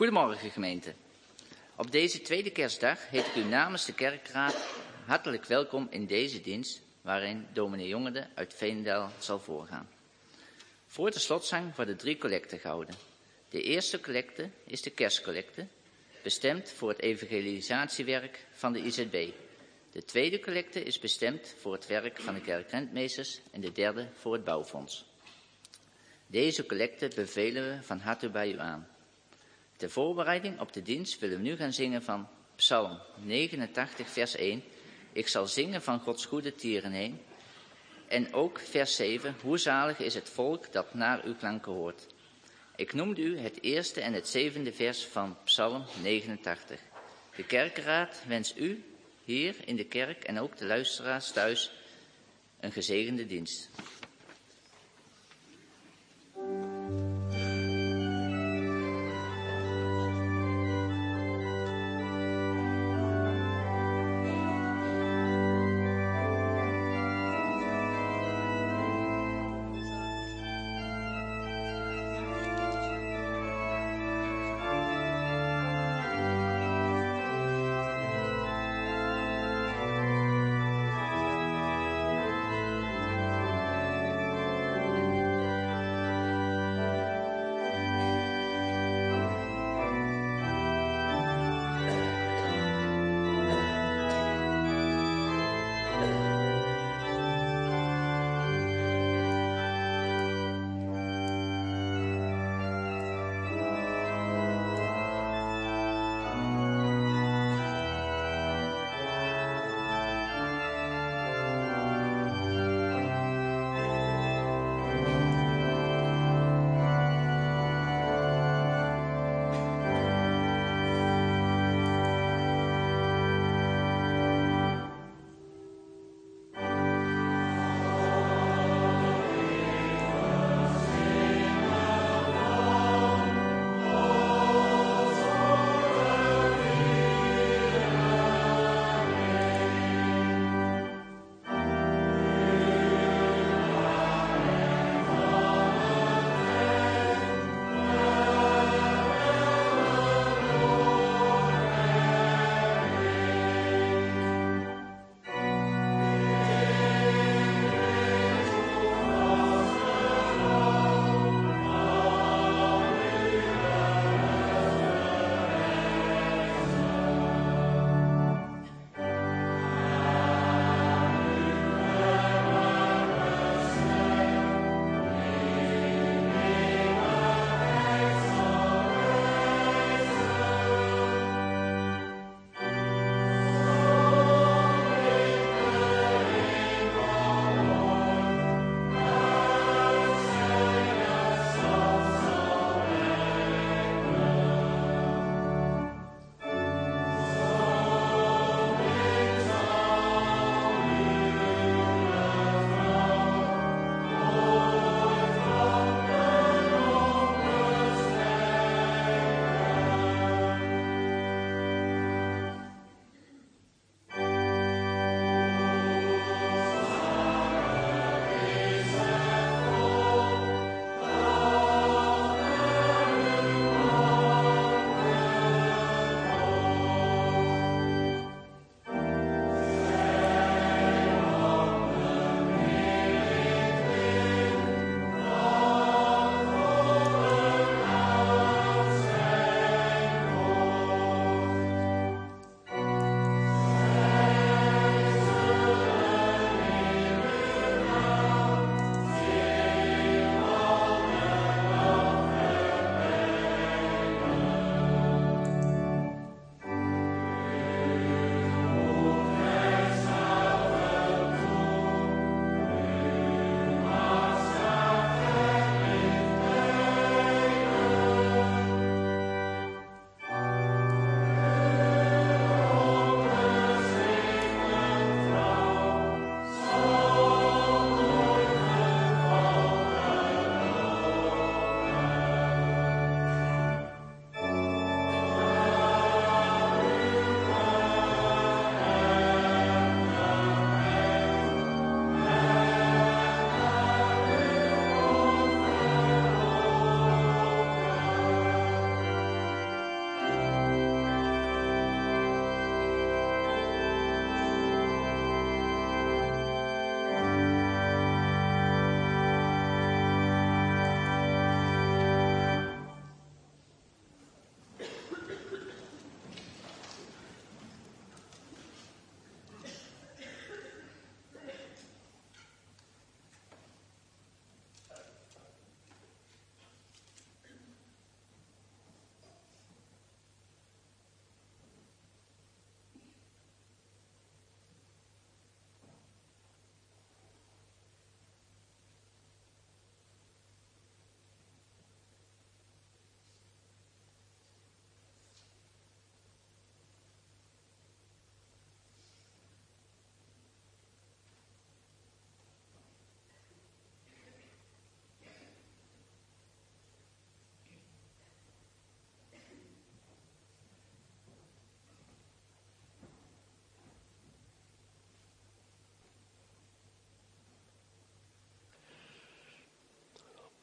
Goedemorgen gemeente. Op deze tweede kerstdag heet ik u namens de kerkraad hartelijk welkom in deze dienst waarin dominee Jongerde uit Veenendaal zal voorgaan. Voor de slotzang worden 3 collecten gehouden. De eerste collecte is de kerstcollecte, bestemd voor het evangelisatiewerk van de IZB. De tweede collecte is bestemd voor het werk van de kerkrentmeesters en de derde voor het bouwfonds. Deze collecte bevelen we van harte bij u aan. Ter voorbereiding op de dienst willen we nu gaan zingen van Psalm 89 vers 1. Ik zal zingen van Gods goede tieren heen. En ook vers 7. Hoe zalig is het volk dat naar uw klanken hoort. Ik noemde u het eerste en het 7e vers van Psalm 89. De kerkraad wenst u hier in de kerk en ook de luisteraars thuis een gezegende dienst.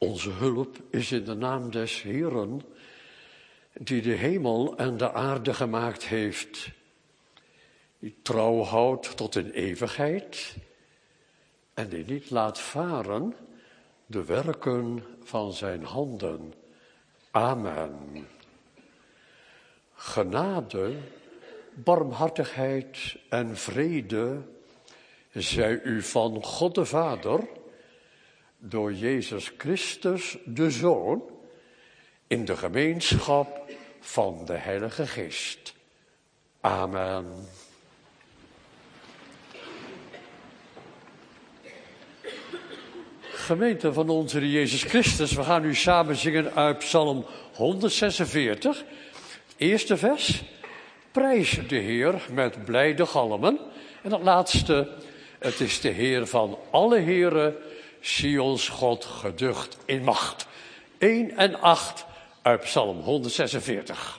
Onze hulp is in de naam des Heeren, die de hemel en de aarde gemaakt heeft, die trouw houdt tot in eeuwigheid en die niet laat varen de werken van zijn handen. Amen. Genade, barmhartigheid en vrede zij u van God de Vader, door Jezus Christus de Zoon, in de gemeenschap van de Heilige Geest. Amen. Gemeente van onze Heer Jezus Christus, we gaan nu samen zingen uit Psalm 146. Eerste vers, prijs de Heer met blijde galmen. En het laatste, het is de Heer van alle heren, Sions God geducht in macht. 1 en 8 uit Psalm 146.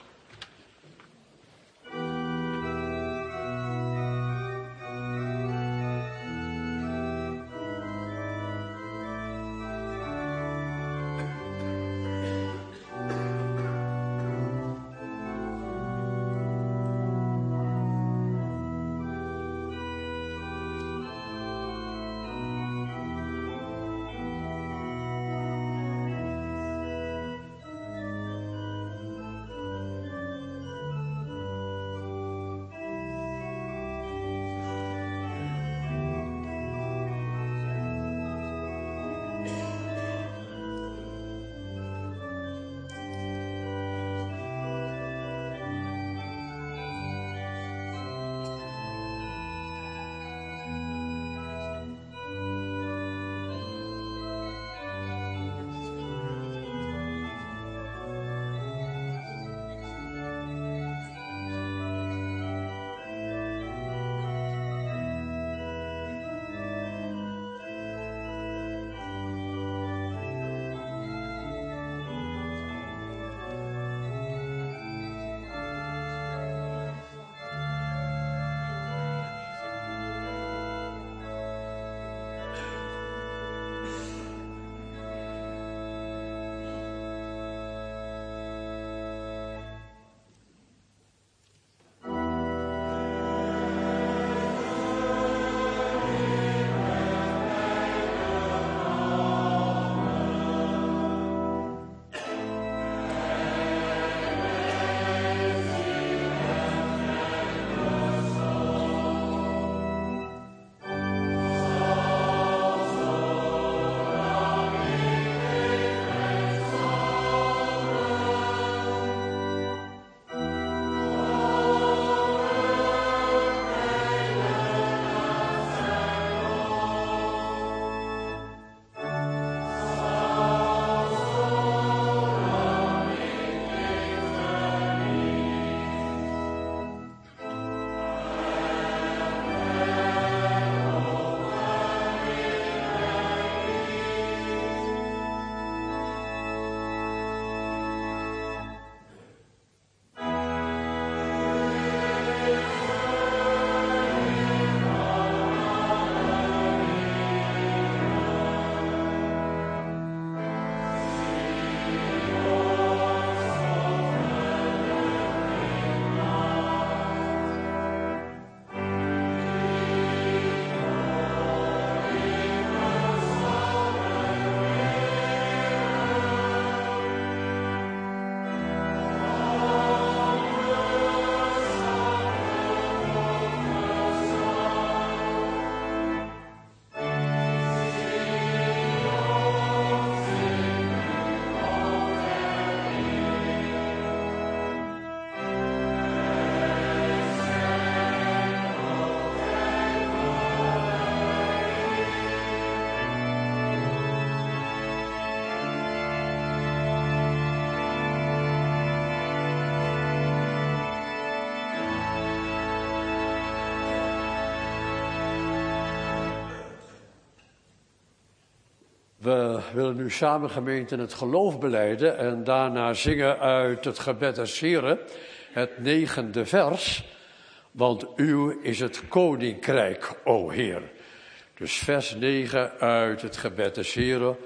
We willen nu samen, gemeente, het geloof belijden en daarna zingen uit het gebed des Heren, het 9e vers. Want uw is het koninkrijk, o Heer. Dus vers 9 uit het gebed des Heren.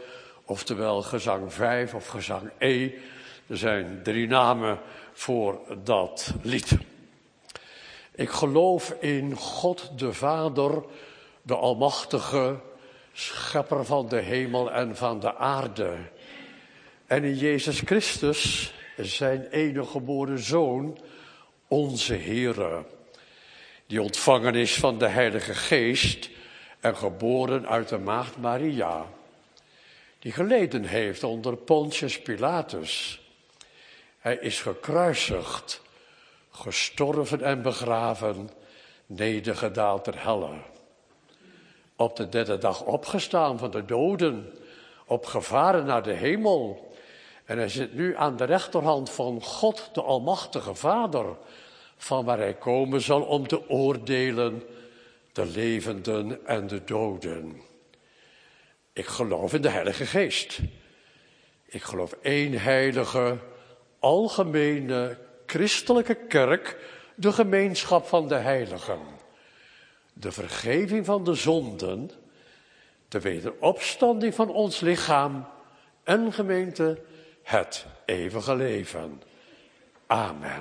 Oftewel gezang 5 of gezang E. Er zijn 3 namen voor dat lied. Ik geloof in God de Vader, de Almachtige, schepper van de hemel en van de aarde. En in Jezus Christus, zijn enige geboren Zoon, onze Heere, die ontvangen is van de Heilige Geest en geboren uit de maagd Maria, die geleden heeft onder Pontius Pilatus. Hij is gekruisigd, gestorven en begraven, nedergedaald ter helle. Op de 3e dag opgestaan van de doden, opgevaren naar de hemel. En hij zit nu aan de rechterhand van God, de Almachtige Vader, van waar hij komen zal om te oordelen de levenden en de doden. Ik geloof in de Heilige Geest. Ik geloof één heilige, algemene, christelijke kerk, de gemeenschap van de heiligen. De vergeving van de zonden, de wederopstanding van ons lichaam en gemeente, het eeuwige leven. Amen.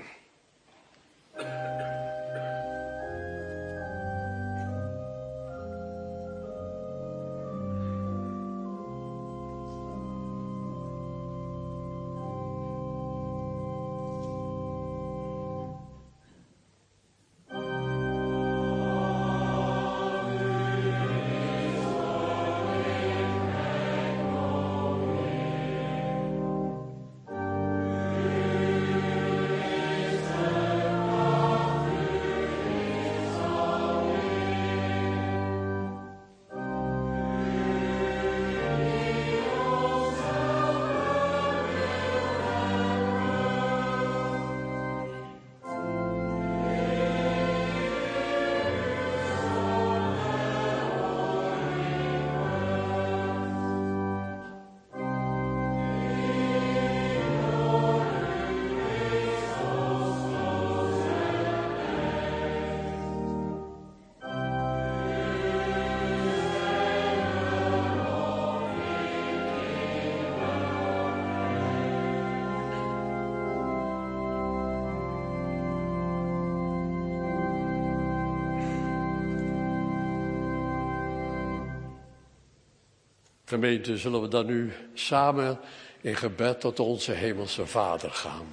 Gemeente, zullen we dan nu samen in gebed tot onze Hemelse Vader gaan.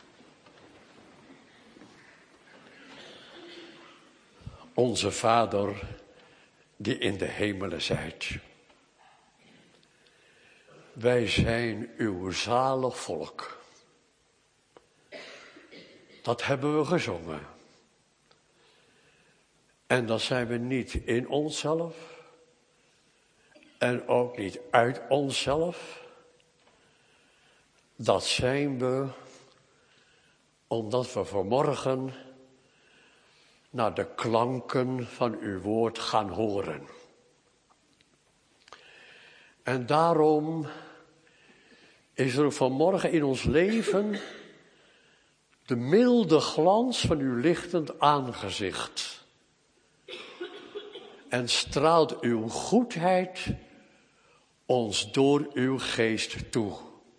Onze Vader, die in de hemelen zijt. Wij zijn uw zalig volk. Dat hebben we gezongen. En dat zijn we niet in onszelf. En ook niet uit onszelf. Dat zijn we omdat we vanmorgen naar de klanken van uw woord gaan horen. En daarom is er vanmorgen in ons leven de milde glans van uw lichtend aangezicht. En straalt uw goedheid ons door uw geest toe.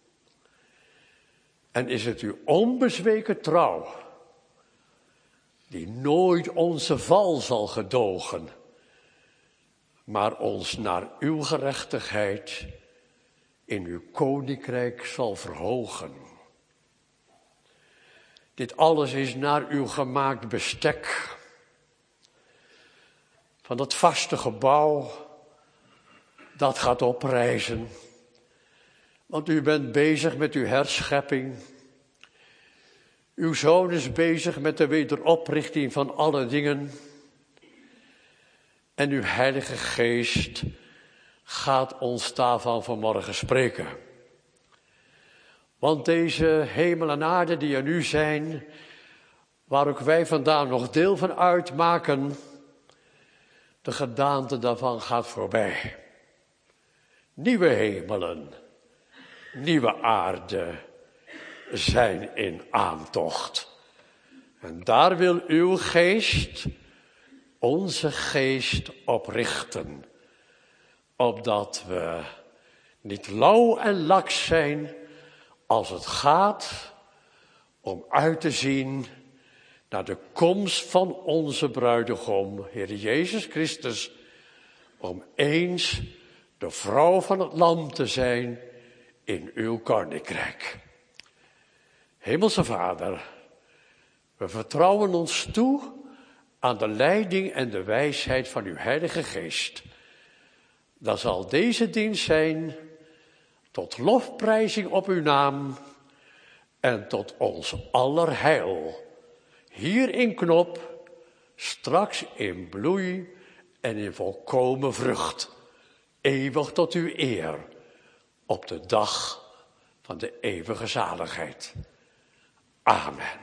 En is het uw onbezweken trouw, die nooit onze val zal gedogen, maar ons naar uw gerechtigheid in uw koninkrijk zal verhogen. Dit alles is naar uw gemaakt bestek, van dat vaste gebouw, dat gaat oprijzen. Want u bent bezig met uw herschepping. Uw Zoon is bezig met de wederoprichting van alle dingen. En uw Heilige Geest gaat ons daarvan vanmorgen spreken. Want deze hemel en aarde die er nu zijn, waar ook wij vandaan nog deel van uitmaken, de gedaante daarvan gaat voorbij. Nieuwe hemelen, nieuwe aarde zijn in aantocht. En daar wil uw geest, onze geest, op richten. Opdat we niet lauw en laks zijn als het gaat om uit te zien naar de komst van onze bruidegom, Heer Jezus Christus, om eens de vrouw van het lam te zijn in uw koninkrijk. Hemelse Vader, we vertrouwen ons toe aan de leiding en de wijsheid van uw Heilige Geest. Dan zal deze dienst zijn tot lofprijzing op uw naam en tot ons aller heil. Hier in Knop, straks in bloei en in volkomen vrucht. Eeuwig tot uw eer, op de dag van de eeuwige zaligheid. Amen.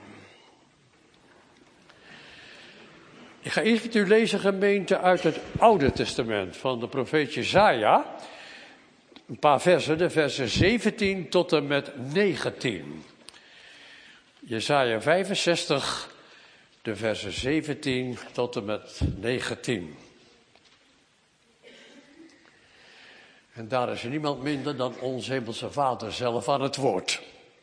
Ik ga eerst met u lezen, gemeente, uit het Oude Testament van de profeet Jesaja. Een paar versen, de versen 17 tot en met 19. Jesaja 65, de versen 17 tot en met 19. En daar is niemand minder dan ons Hemelse Vader zelf aan het woord.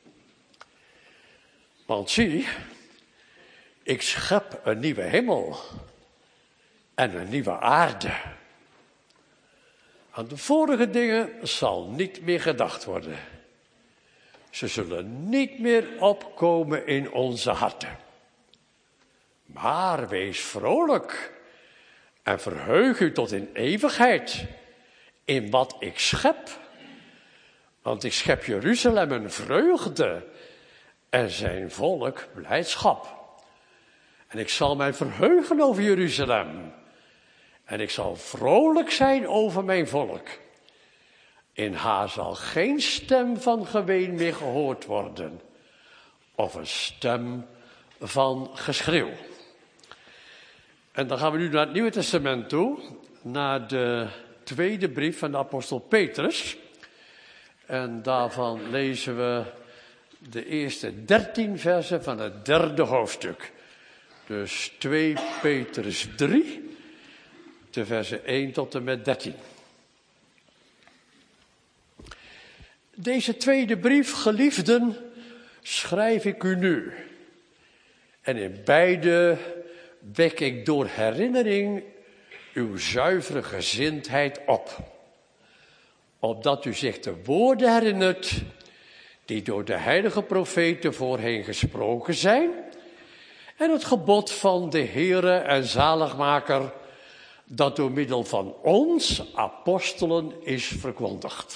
Want zie, ik schep een nieuwe hemel en een nieuwe aarde. Aan de vorige dingen zal niet meer gedacht worden. Ze zullen niet meer opkomen in onze harten. Maar wees vrolijk en verheug u tot in eeuwigheid in wat ik schep. Want ik schep Jeruzalem een vreugde en zijn volk blijdschap. En ik zal mij verheugen over Jeruzalem. En ik zal vrolijk zijn over mijn volk. In haar zal geen stem van geween meer gehoord worden. Of een stem van geschreeuw. En dan gaan we nu naar het Nieuwe Testament toe. Naar de tweede brief van de apostel Petrus. En daarvan lezen we de eerste 13 versen van het 3e hoofdstuk. Dus 2 Petrus 3, de versen 1 tot en met 13. Deze tweede brief, geliefden, schrijf ik u nu. En in beide wek ik door herinnering uw zuivere gezindheid op. Opdat u zich de woorden herinnert die door de heilige profeten voorheen gesproken zijn. En het gebod van de Heere en zaligmaker dat door middel van ons, apostelen, is verkondigd.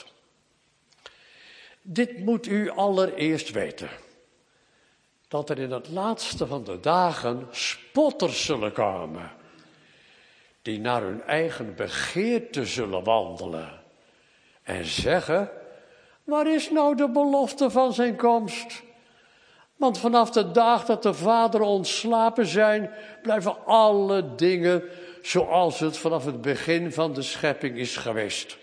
Dit moet u allereerst weten. Dat er in het laatste van de dagen spotters zullen komen. Die naar hun eigen begeerte zullen wandelen. En zeggen, waar is nou de belofte van zijn komst? Want vanaf de dag dat de vaderen ontslapen zijn, blijven alle dingen zoals het vanaf het begin van de schepping is geweest.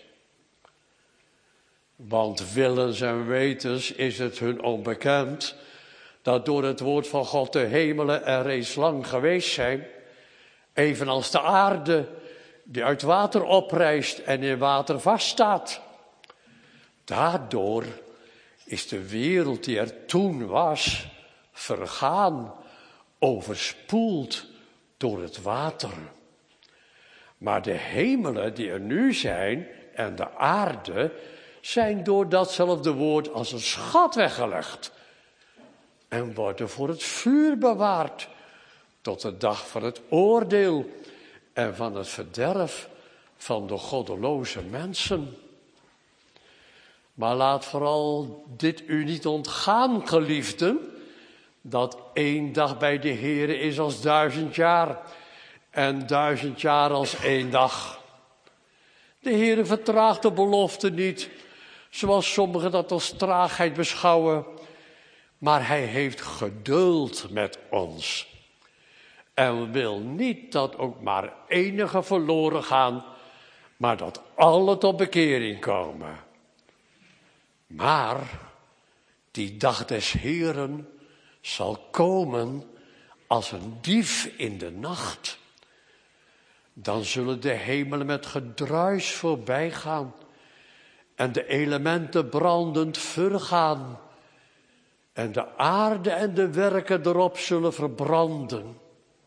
Want willens en wetens is het hun onbekend, dat door het woord van God de hemelen er reeds lang geweest zijn, evenals de aarde die uit water oprijst en in water vaststaat. Daardoor is de wereld die er toen was, vergaan, overspoeld door het water. Maar de hemelen die er nu zijn en de aarde zijn door datzelfde woord als een schat weggelegd en worden voor het vuur bewaard tot de dag van het oordeel en van het verderf van de goddeloze mensen. Maar laat vooral dit u niet ontgaan, geliefden, dat 1 dag bij de Heere is als 1000 jaar en 1000 jaar als 1 dag. De Heere vertraagt de belofte niet, zoals sommigen dat als traagheid beschouwen, maar hij heeft geduld met ons. En wil niet dat ook maar enige verloren gaan, maar dat alle tot bekering komen. Maar die dag des Heeren zal komen als een dief in de nacht. Dan zullen de hemelen met gedruis voorbij gaan en de elementen brandend vergaan en de aarde en de werken erop zullen verbranden.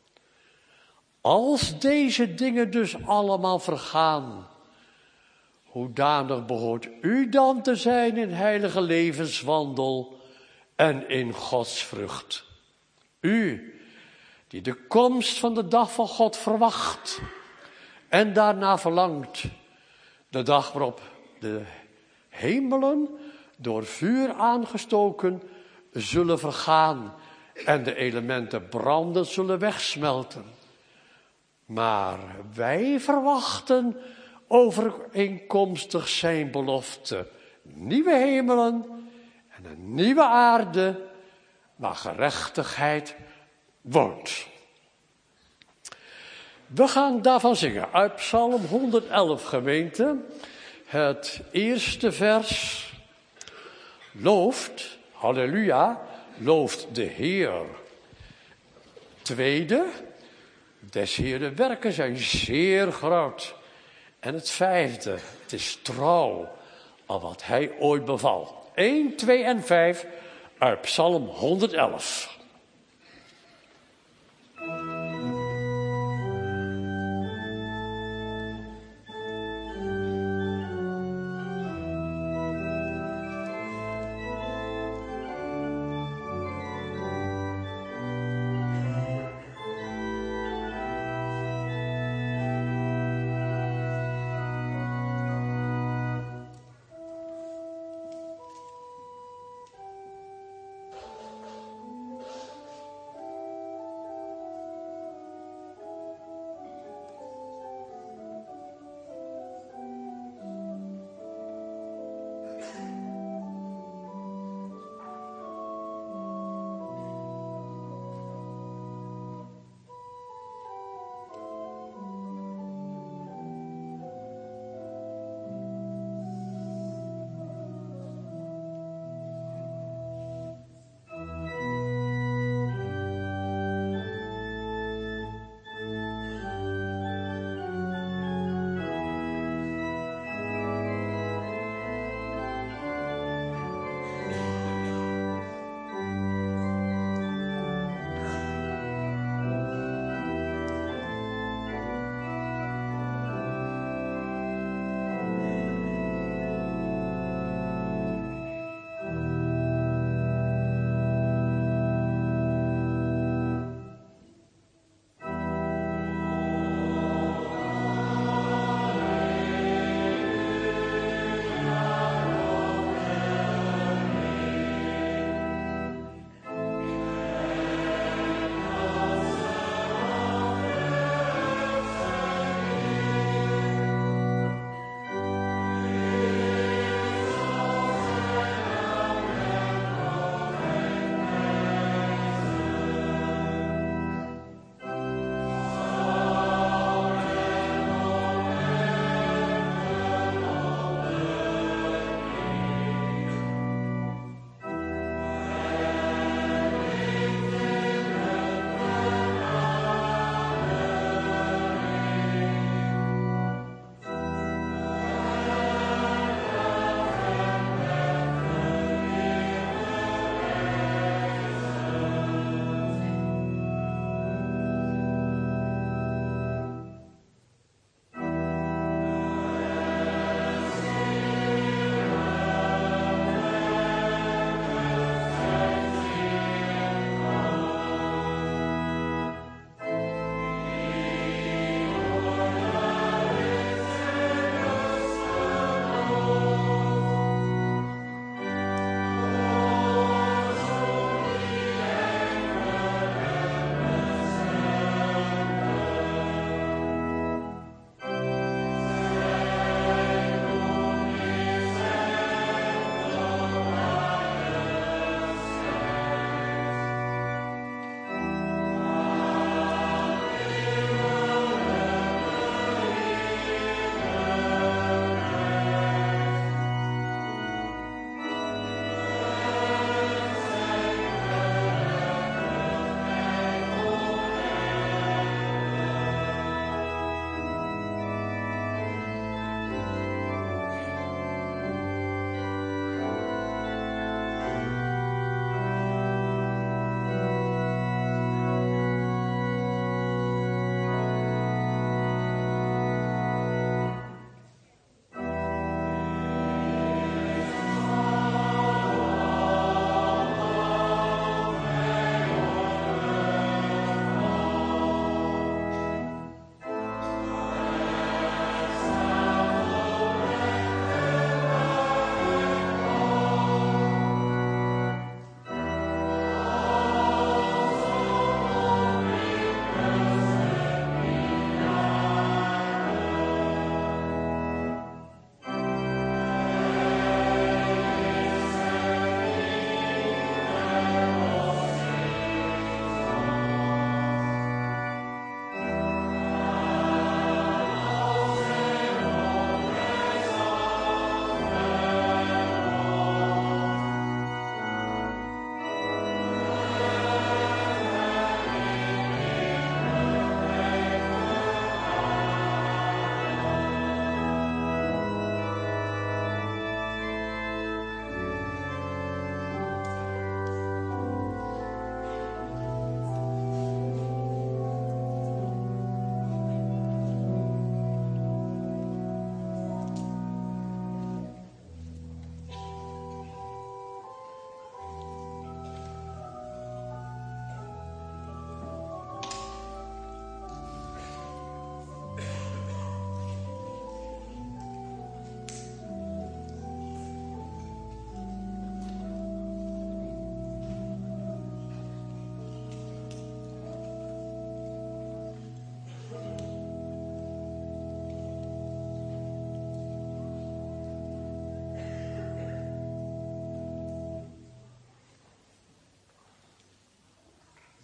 Als deze dingen dus allemaal vergaan, hoedanig behoort u dan te zijn in heilige levenswandel en in godsvrucht? U, die de komst van de dag van God verwacht en daarna verlangt. De dag waarop de hemelen door vuur aangestoken zullen vergaan en de elementen brandend zullen wegsmelten. Maar wij verwachten overeenkomstig zijn belofte nieuwe hemelen en een nieuwe aarde waar gerechtigheid woont. We gaan daarvan zingen uit Psalm 111, gemeente. Het eerste vers. Looft, halleluja, looft de Heer. Tweede, des Heeren werken zijn zeer groot. En het vijfde, het is trouw aan wat hij ooit beval. 1, 2 en 5 uit Psalm 111.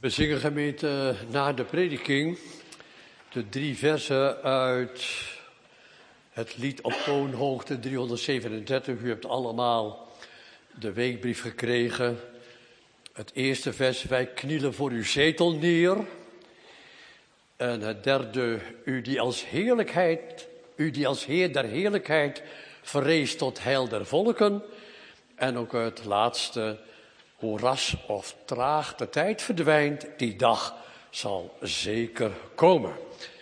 We zingen gemeente na de prediking de 3 versen uit het lied op toonhoogte 337. U hebt allemaal de weekbrief gekregen. Het eerste vers, wij knielen voor uw zetel neer. En het derde, u die als Heer der heerlijkheid verrees tot heil der volken. En ook het laatste, hoe ras of traag de tijd verdwijnt, die dag zal zeker komen.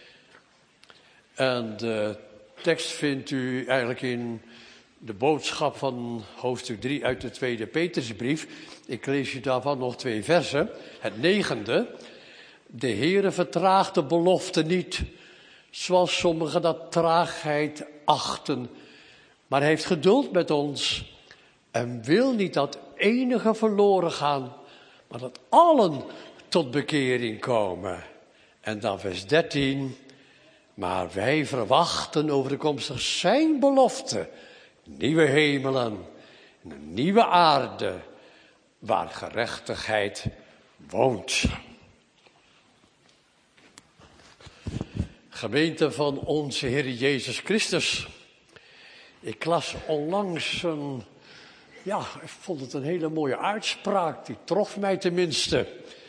En de tekst vindt u eigenlijk in de boodschap van hoofdstuk 3 uit de tweede Petrusbrief. Ik lees u daarvan nog 2 versen. Het 9e. De Heere vertraagt de belofte niet, zoals sommigen dat traagheid achten. Maar hij heeft geduld met ons en wil niet dat enige verloren gaan, maar dat allen tot bekering komen. En dan vers 13. Maar wij verwachten overeenkomstig zijn belofte nieuwe hemelen en een nieuwe aarde waar gerechtigheid woont. Gemeente van onze Heer Jezus Christus. Ik las onlangs ik vond het een hele mooie uitspraak, die trof mij tenminste.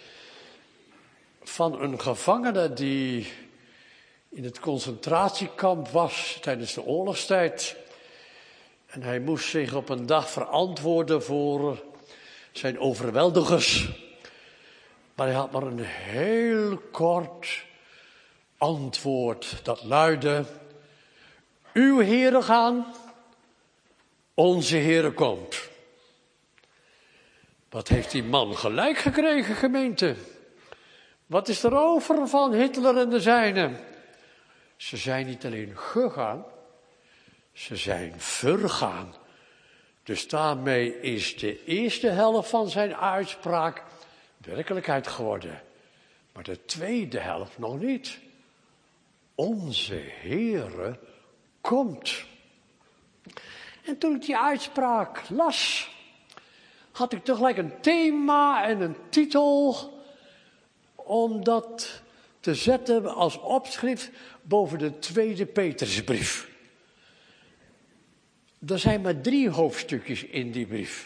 Van een gevangene die in het concentratiekamp was tijdens de oorlogstijd. En hij moest zich op een dag verantwoorden voor zijn overweldigers. Maar hij had maar een heel kort antwoord. Dat luidde: uw Heere gaan, onze Heere komt. Wat heeft die man gelijk gekregen, gemeente? Wat is er over van Hitler en de zijnen? Ze zijn niet alleen gegaan, ze zijn vergaan. Dus daarmee is de eerste helft van zijn uitspraak werkelijkheid geworden. Maar de tweede helft nog niet. Onze Heere komt. En toen ik die uitspraak las, had ik tegelijk een thema en een titel om dat te zetten als opschrift boven de tweede Petrusbrief. Er zijn maar 3 hoofdstukjes in die brief.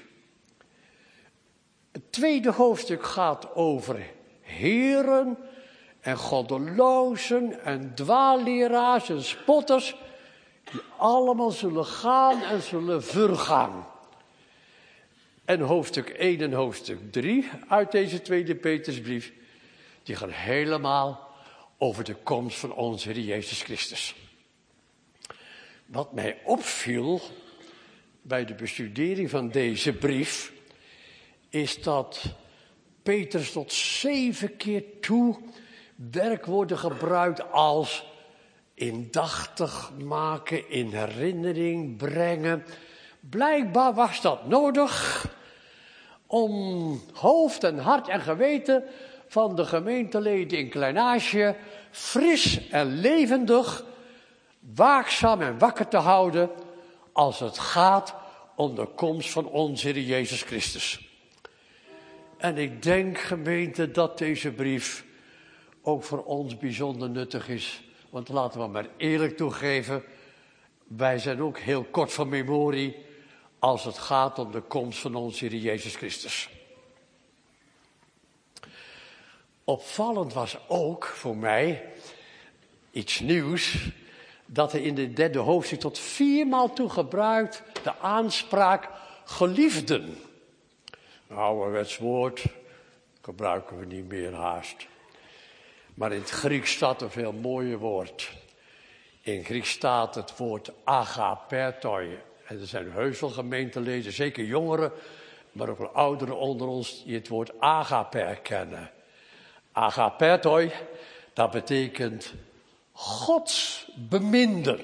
Het tweede hoofdstuk gaat over heren en goddelozen en dwaalleraars en spotters, die allemaal zullen gaan en zullen vergaan. En hoofdstuk 1 en hoofdstuk 3 uit deze tweede Petrusbrief, die gaan helemaal over de komst van onze Heer Jezus Christus. Wat mij opviel bij de bestudering van deze brief, is dat Petrus tot 7 keer toe werkwoorden gebruikt als indachtig maken, in herinnering brengen. Blijkbaar was dat nodig om hoofd en hart en geweten van de gemeenteleden in Klein-Azië fris en levendig, waakzaam en wakker te houden als het gaat om de komst van onze Heer Jezus Christus. En ik denk, gemeente, dat deze brief ook voor ons bijzonder nuttig is. Want laten we maar eerlijk toegeven, wij zijn ook heel kort van memorie als het gaat om de komst van onze Heer Jezus Christus. Opvallend was ook voor mij iets nieuws, dat hij in de 3e hoofdstuk tot 4 maal toe gebruikt de aanspraak geliefden. Een ouderwets woord gebruiken we niet meer haast. Maar in het Grieks staat een veel mooier woord. In Grieks staat het woord agapertoi. En er zijn heus wel gemeenteleden, zeker jongeren, maar ook wel ouderen onder ons, die het woord agaper kennen. Agapertoi, dat betekent Gods beminden.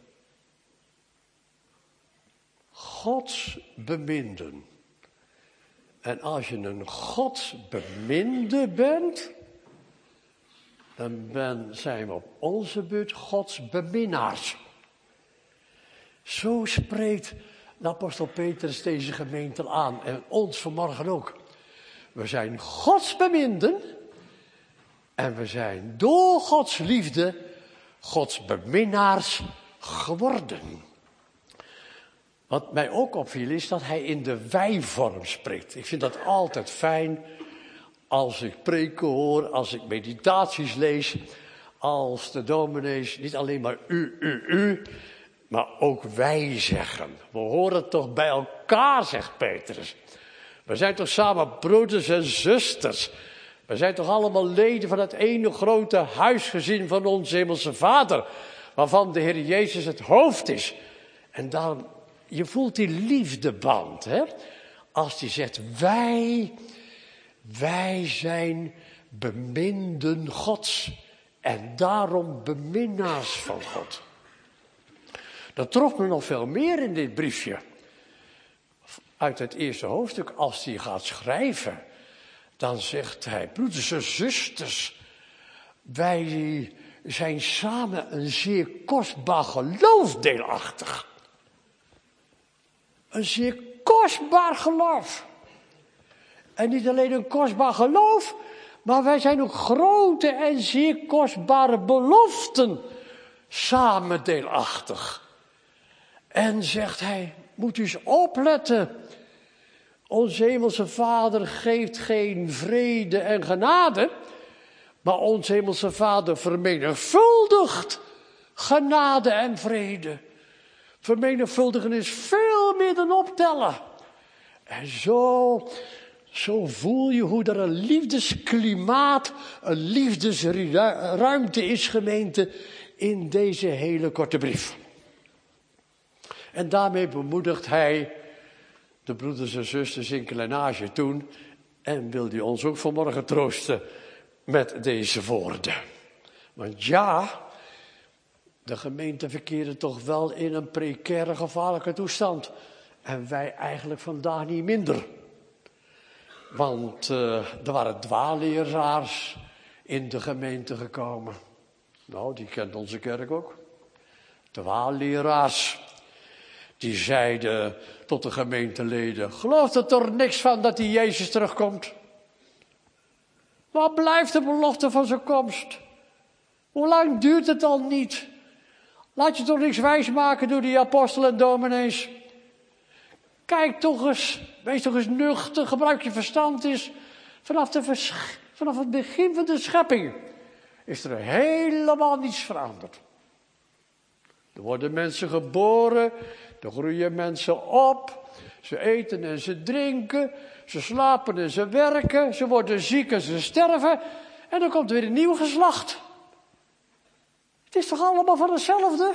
Gods beminden. En als je een Gods beminde bent, dan zijn we op onze beurt Gods beminnaars. Zo spreekt de apostel Petrus deze gemeente aan en ons vanmorgen ook. We zijn Gods beminden En we zijn door Gods liefde Gods beminnaars geworden. Wat mij ook opviel is dat hij in de wij-vorm spreekt. Ik vind dat altijd fijn als ik preken hoor, als ik meditaties lees, als de dominees niet alleen maar u, maar ook wij zeggen. We horen toch bij elkaar, zegt Petrus. We zijn toch samen broeders en zusters. We zijn toch allemaal leden van het ene grote huisgezin van onze hemelse Vader, waarvan de Heer Jezus het hoofd is. En daarom, je voelt die liefdeband, hè? Als hij zegt, wij zijn beminden Gods en daarom beminnaars van God. Dat trof me nog veel meer in dit briefje. Uit het eerste hoofdstuk, als hij gaat schrijven, dan zegt hij, broeders en zusters, wij zijn samen een zeer kostbaar geloof deelachtig. Een zeer kostbaar geloof. En niet alleen een kostbaar geloof, maar wij zijn ook grote en zeer kostbare beloften samen deelachtig. En zegt hij, moet u eens opletten. Onze hemelse Vader geeft geen vrede en genade, maar onze hemelse Vader vermenigvuldigt genade en vrede. Vermenigvuldigen is veel meer dan optellen. En zo voel je hoe er een liefdesklimaat, een liefdesruimte is, gemeente, in deze hele korte brief. En daarmee bemoedigt hij de broeders en zusters in Klein-Azië toen en wil hij ons ook vanmorgen troosten met deze woorden. Want ja, de gemeente verkeerde toch wel in een precaire, gevaarlijke toestand. En wij eigenlijk vandaag niet minder. Want er waren dwaalleraars in de gemeente gekomen. Nou, die kent onze kerk ook. Dwaalleraars. Die zeiden tot de gemeenteleden, gelooft er toch niks van dat die Jezus terugkomt? Waar blijft de belofte van zijn komst? Hoe lang duurt het al niet? Laat je toch niks wijsmaken door die apostelen en dominees. Kijk toch eens, wees toch eens nuchter, gebruik je verstand eens. Vanaf het begin van de schepping is er helemaal niets veranderd. Er worden mensen geboren, er groeien mensen op, ze eten en ze drinken, ze slapen en ze werken, ze worden ziek en ze sterven en dan komt er weer een nieuw geslacht. Het is toch allemaal van hetzelfde?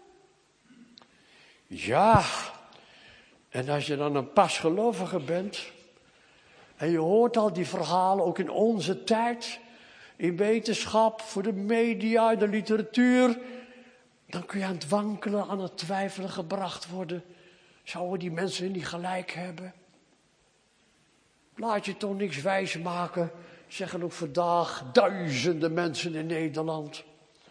Ja, en als je dan een pasgelovige bent en je hoort al die verhalen, ook in onze tijd, in wetenschap, voor de media, in de literatuur, dan kun je aan het wankelen, aan het twijfelen gebracht worden. Zouden die mensen niet gelijk hebben? Laat je toch niks wijsmaken, zeggen ook vandaag duizenden mensen in Nederland.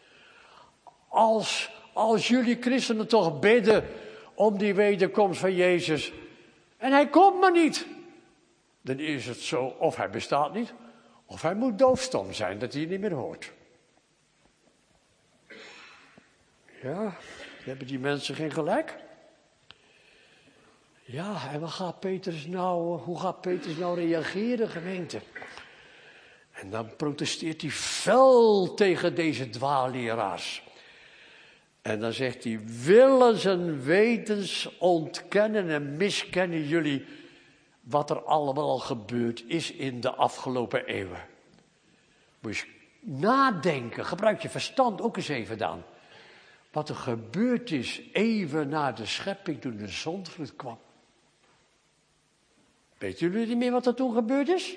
Als jullie christenen toch bidden om die wederkomst van Jezus, en hij komt maar niet, dan is het zo, of hij bestaat niet, of hij moet doofstom zijn, dat hij je niet meer hoort. Ja, hebben die mensen geen gelijk? Ja, en hoe gaat Petrus nou reageren, gemeente? En dan protesteert hij fel tegen deze dwaalleraars. En dan zegt hij, willens en wetens ontkennen en miskennen jullie wat er allemaal al gebeurd is in de afgelopen eeuwen. Moet je nadenken, gebruik je verstand ook eens even dan. Wat er gebeurd is even na de schepping toen de zondvloed kwam. Weten jullie niet meer wat er toen gebeurd is?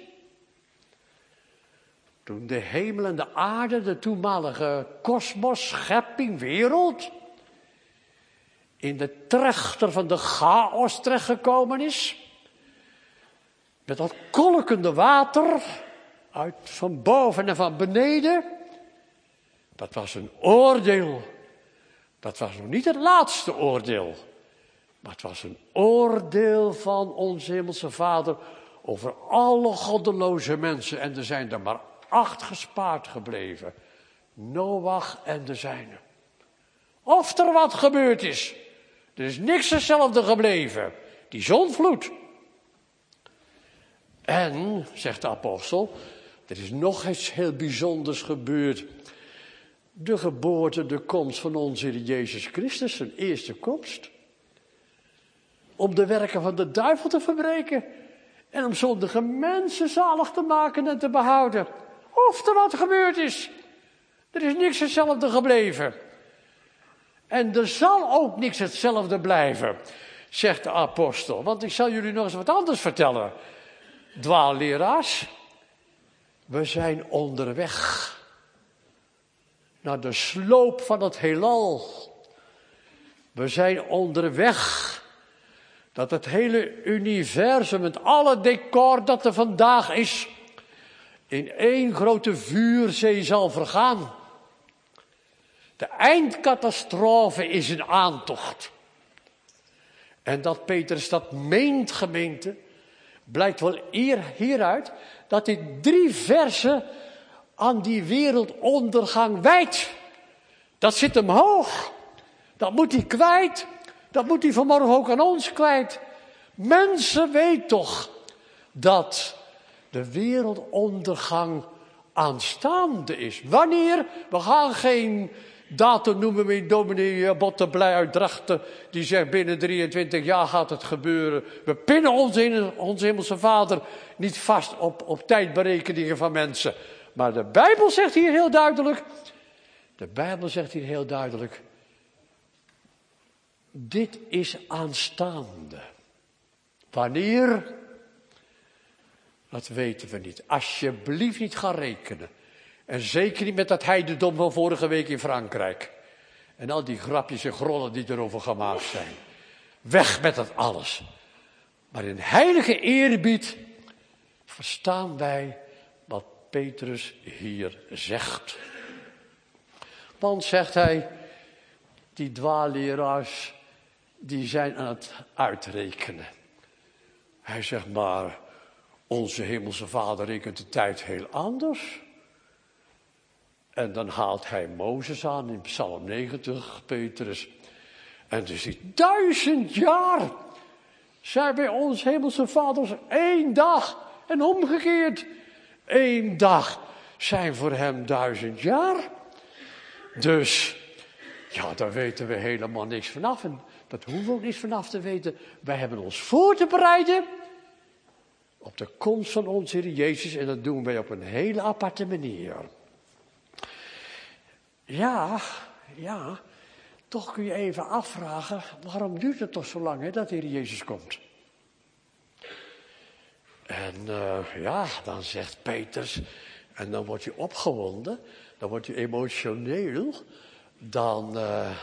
Toen de hemel en de aarde, de toenmalige kosmos, schepping, wereld, in de trechter van de chaos terechtgekomen is. Met dat kolkende water, uit van boven en van beneden. Dat was een oordeel. Dat was nog niet het laatste oordeel. Maar het was een oordeel van onze hemelse Vader over alle goddeloze mensen. En er zijn er maar 8 gespaard gebleven. Noach en de zijnen. Of er wat gebeurd is. Er is niks hetzelfde gebleven. Die zondvloed. En, zegt de apostel, er is nog iets heel bijzonders gebeurd. De geboorte, de komst van onze Heer Jezus Christus, zijn eerste komst. Om de werken van de duivel te verbreken. En om zondige mensen zalig te maken en te behouden. Of er wat gebeurd is. Er is niks hetzelfde gebleven. En er zal ook niks hetzelfde blijven, zegt de apostel. Want ik zal jullie nog eens wat anders vertellen. Dwaalleraars, we zijn onderweg naar de sloop van het heelal. We zijn onderweg dat het hele universum, met alle decor dat er vandaag is, in één grote vuurzee zal vergaan. De eindcatastrofe is in aantocht. En dat Petrus dat meent, gemeente, blijkt wel hieruit dat hij 3 versen aan die wereldondergang wijdt. Dat zit hem hoog. Dat moet hij kwijt. Dat moet hij vanmorgen ook aan ons kwijt. Mensen, weet toch dat de wereldondergang aanstaande is. Wanneer? We gaan geen datum noemen met dominee Botteblij uit Drachten. Die zegt binnen 23 jaar gaat het gebeuren. We pinnen onze hemelse Vader niet vast op tijdberekeningen van mensen. Maar de Bijbel zegt hier heel duidelijk. Dit is aanstaande. Wanneer? Dat weten we niet. Alsjeblieft niet gaan rekenen. En zeker niet met dat heidendom van vorige week in Frankrijk. En al die grapjes en grollen die erover gemaakt zijn. Weg met dat alles. Maar in heilige eerbied verstaan wij wat Petrus hier zegt. Want, zegt hij, die dwaalleraars, die zijn aan het uitrekenen. Hij zegt maar, onze hemelse Vader rekent de tijd heel anders. En dan haalt hij Mozes aan in Psalm 90, Petrus. En dus die 1000 jaar zijn bij ons hemelse vaders 1 dag. En omgekeerd, 1 dag zijn voor hem 1000 jaar. Dus, ja, daar weten we helemaal niks vanaf. En dat hoeven we ook niks vanaf te weten. Wij hebben ons voor te bereiden op de komst van onze Heer Jezus. En dat doen wij op een hele aparte manier. Ja, toch kun je even afvragen, waarom duurt het toch zo lang dat de Heer Jezus komt? En dan zegt Petrus, en dan wordt hij opgewonden, dan wordt hij emotioneel, dan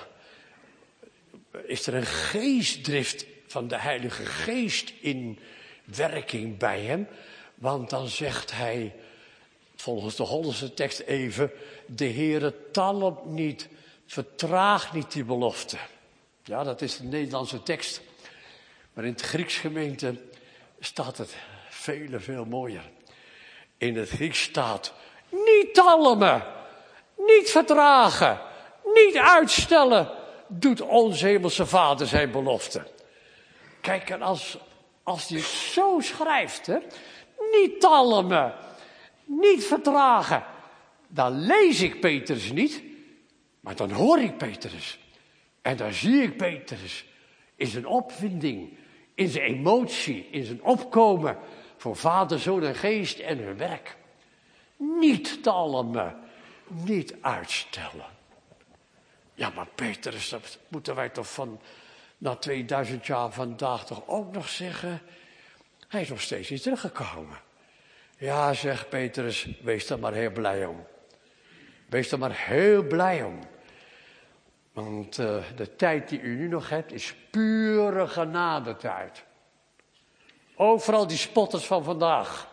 is er een geestdrift van de Heilige Geest in werking bij hem, want dan zegt hij, volgens de Hollandse tekst even, de Heere talmt niet, vertraagt niet die belofte. Ja, dat is de Nederlandse tekst. Maar in het Grieks, gemeente, staat het veel mooier. In het Grieks staat, niet talmen, niet vertragen, niet uitstellen, doet onze hemelse Vader zijn belofte. Kijk, en als hij zo schrijft, hè, niet talmen, niet vertragen, dan lees ik Petrus niet, maar dan hoor ik Petrus. En dan zie ik Petrus in zijn opwinding, in zijn emotie, in zijn opkomen voor Vader, Zoon en Geest en hun werk. Niet talmen, niet uitstellen. Ja, maar Petrus, dat moeten wij toch na 2000 jaar vandaag toch ook nog zeggen. Hij is nog steeds niet teruggekomen. Ja, zegt Petrus, wees er maar heel blij om. Wees er maar heel blij om. Want de tijd die u nu nog hebt is pure genadetijd. Overal die spotters van vandaag.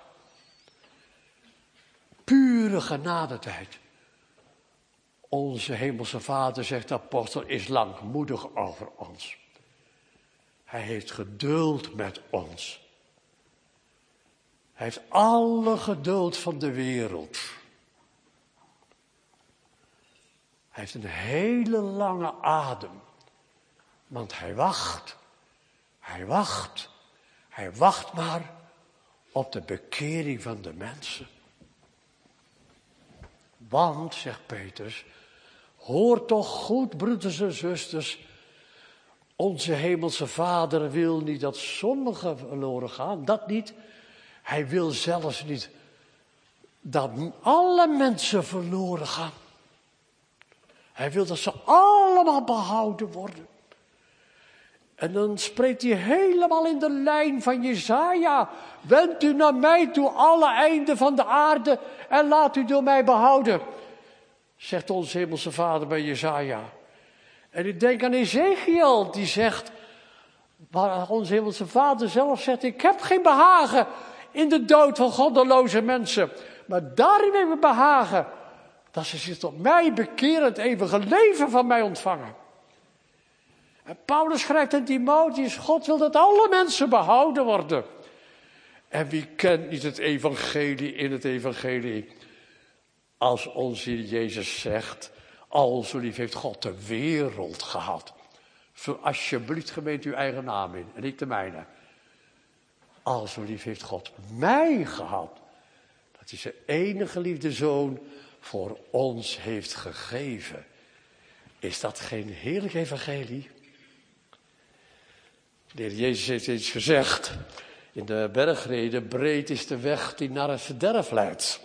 Pure genadetijd. Onze hemelse Vader, zegt de apostel, is langmoedig over ons. Hij heeft geduld met ons. Hij heeft alle geduld van de wereld. Hij heeft een hele lange adem. Want hij wacht. Hij wacht. Hij wacht maar op de bekering van de mensen. Want, zegt Petrus, hoor toch goed, broeders en zusters, onze hemelse Vader wil niet dat sommigen verloren gaan, dat niet. Hij wil zelfs niet dat alle mensen verloren gaan. Hij wil dat ze allemaal behouden worden. En dan spreekt hij helemaal in de lijn van Jesaja. Wend u naar mij toe, alle einden van de aarde, en laat u door mij behouden. Zegt onze hemelse Vader bij Jesaja. En ik denk aan Ezekiel, die zegt, waar onze hemelse Vader zelf zegt, ik heb geen behagen in de dood van goddeloze mensen. Maar daarin heb ik behagen, dat ze zich tot mij bekeren, het eeuwige leven van mij ontvangen. En Paulus schrijft aan Timotheus, God wil dat alle mensen behouden worden. En wie kent niet het evangelie in het evangelie? Als onze Heer Jezus zegt, al zo lief heeft God de wereld gehad. Vul alsjeblieft gemeente uw eigen naam in en niet de mijne. Al zo lief heeft God mij gehad. Dat hij zijn enige geliefde zoon voor ons heeft gegeven. Is dat geen heerlijk evangelie? De Heer Jezus heeft iets gezegd in de bergreden, breed is de weg die naar het verderf leidt.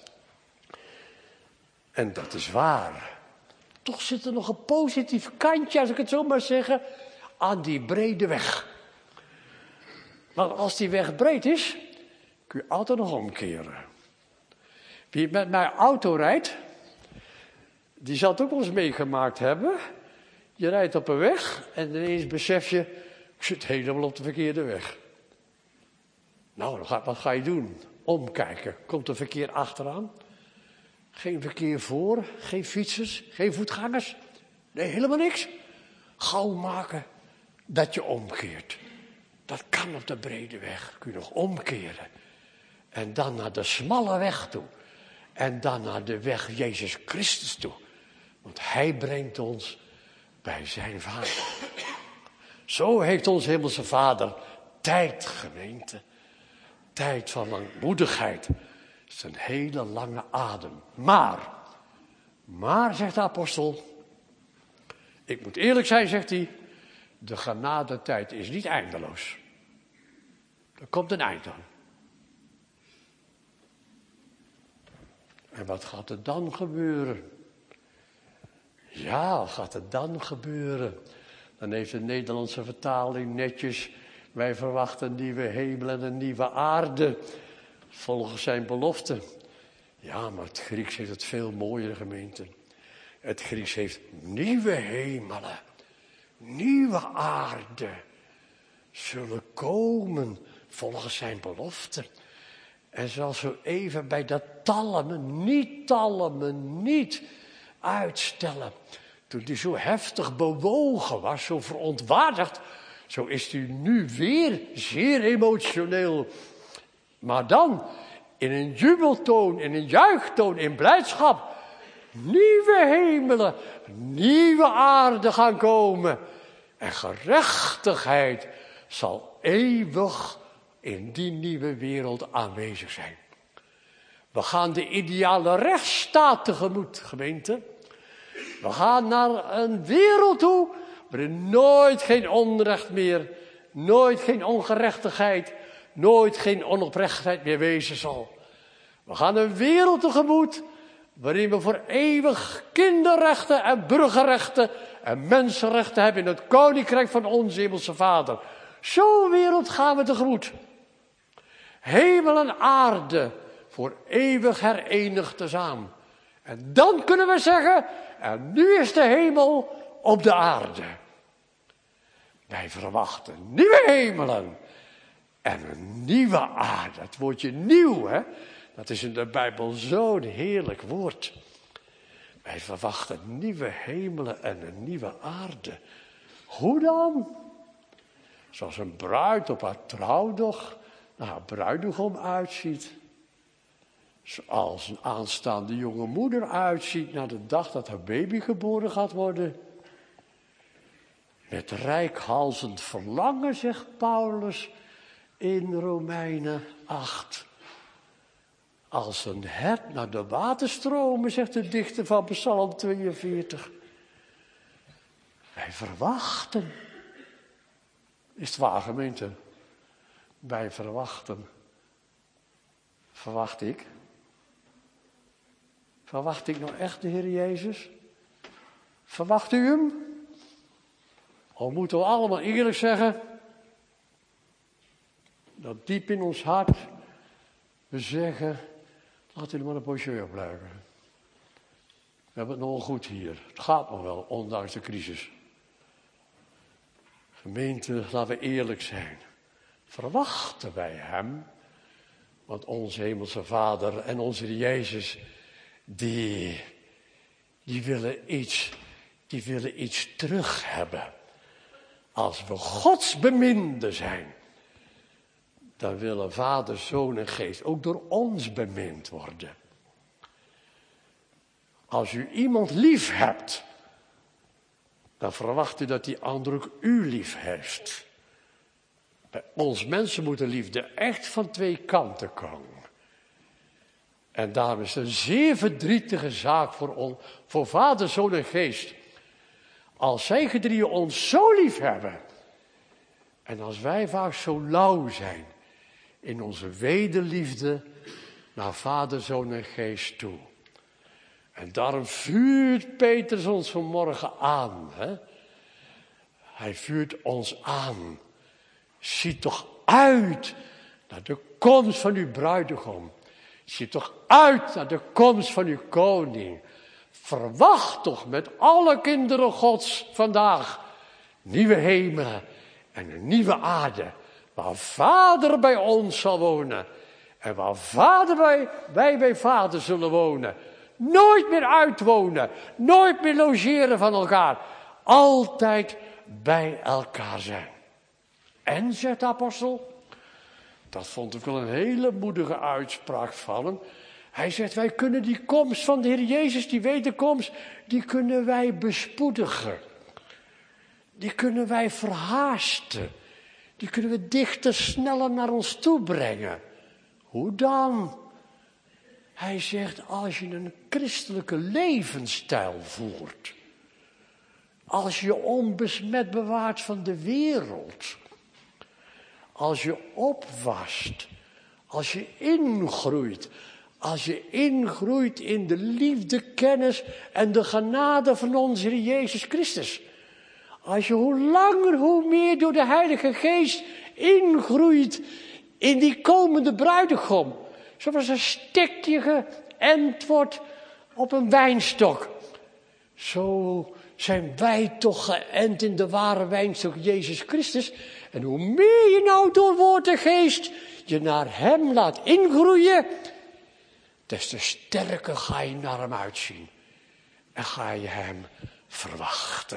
En dat is waar. Toch zit er nog een positief kantje, als ik het zo maar zeggen, aan die brede weg. Want als die weg breed is, kun je altijd nog omkeren. Wie met mijn auto rijdt, die zal het ook wel eens meegemaakt hebben. Je rijdt op een weg en ineens besef je, ik zit helemaal op de verkeerde weg. Nou, wat ga je doen? Omkijken. Komt er verkeer achteraan? Geen verkeer voor, geen fietsers, geen voetgangers. Nee, helemaal niks. Gauw maken dat je omkeert. Dat kan op de brede weg. Kun je nog omkeren. En dan naar de smalle weg toe. En dan naar de weg Jezus Christus toe. Want hij brengt ons bij zijn Vader. Zo heeft ons hemelse Vader tijd, gemeente. Tijd van langmoedigheid. Het is een hele lange adem. Maar, zegt de apostel, ik moet eerlijk zijn, zegt hij, de genadetijd is niet eindeloos. Er komt een eind aan. En wat gaat er dan gebeuren? Ja, wat gaat er dan gebeuren? Dan heeft de Nederlandse vertaling netjes, wij verwachten een nieuwe hemel en een nieuwe aarde, volgens zijn belofte. Ja, maar het Grieks heeft het veel mooier, gemeente. Het Grieks heeft nieuwe hemelen, nieuwe aarde, zullen komen volgens zijn belofte. En zoals zo even bij dat talmen niet uitstellen. Toen hij zo heftig bewogen was, zo verontwaardigd, zo is hij nu weer zeer emotioneel. Maar dan in een jubeltoon, in een juichtoon, in blijdschap. Nieuwe hemelen, nieuwe aarde gaan komen. En gerechtigheid zal eeuwig in die nieuwe wereld aanwezig zijn. We gaan de ideale rechtsstaat tegemoet, gemeente. We gaan naar een wereld toe waarin nooit geen onrecht meer, nooit geen ongerechtigheid, nooit geen onoprechtheid meer wezen zal. We gaan een wereld tegemoet waarin we voor eeuwig kinderrechten en burgerrechten en mensenrechten hebben in het koninkrijk van onze hemelse Vader. Zo'n wereld gaan we tegemoet. Hemel en aarde voor eeuwig herenigd tezamen. En dan kunnen we zeggen, en nu is de hemel op de aarde. Wij verwachten nieuwe hemelen en een nieuwe aarde. Het woordje nieuw, hè, dat is in de Bijbel zo'n heerlijk woord. Wij verwachten nieuwe hemelen en een nieuwe aarde. Hoe dan? Zoals een bruid op haar trouwdag naar haar bruidegom uitziet. Zoals een aanstaande jonge moeder uitziet na de dag dat haar baby geboren gaat worden. Met reikhalzend verlangen, zegt Paulus in Romeinen 8. Als een hert naar de waterstromen, zegt de dichter van Psalm 42. Wij verwachten. Is het waar, gemeente? Wij verwachten. Verwacht ik? Verwacht ik nou echt de Heer Jezus? Verwacht u hem? Al moeten we allemaal eerlijk zeggen, dat diep in ons hart we zeggen, laat jullie maar een poosje blijven. We hebben het nog goed hier. Het gaat nog wel, ondanks de crisis. Gemeente, laten we eerlijk zijn. Verwachten wij hem? Want onze hemelse Vader en onze Jezus, die willen iets terug hebben. Als we Gods beminden zijn, dan willen Vader, Zoon en Geest ook door ons bemind worden. Als u iemand lief hebt, dan verwacht u dat die ander ook u lief heeft. Bij ons mensen moet de liefde echt van twee kanten komen. En daarom is het een zeer verdrietige zaak voor Vader, Zoon en Geest. Als zij gedrieën ons zo lief hebben. En als wij vaak zo lauw zijn in onze wederliefde naar Vader, Zoon en Geest toe. En daarom vuurt Petrus ons vanmorgen aan. Hè? Hij vuurt ons aan. Zie toch uit naar de komst van uw bruidegom. Zie toch uit naar de komst van uw koning. Verwacht toch met alle kinderen Gods vandaag nieuwe hemelen en een nieuwe aarde. Waar Vader bij ons zal wonen. En waar wij bij Vader zullen wonen. Nooit meer uitwonen. Nooit meer logeren van elkaar. Altijd bij elkaar zijn. En, zegt de apostel, dat vond ik wel een hele moedige uitspraak van hem. Hij zegt, wij kunnen die komst van de Heer Jezus, die wederkomst, die kunnen wij bespoedigen. Die kunnen wij verhaasten. Die kunnen we dichter, sneller naar ons toe brengen. Hoe dan? Hij zegt, als je een christelijke levensstijl voert. Als je onbesmet bewaart van de wereld. Als je opwast. Als je ingroeit. Als je ingroeit in de liefde, kennis en de genade van onze Heer Jezus Christus. Als je hoe langer, hoe meer door de Heilige Geest ingroeit in die komende bruidegom. Zoals een stekje geënt wordt op een wijnstok. Zo zijn wij toch geënt in de ware wijnstok Jezus Christus. En hoe meer je nou door woord en geest je naar hem laat ingroeien, des te sterker ga je naar hem uitzien. En ga je hem verwachten.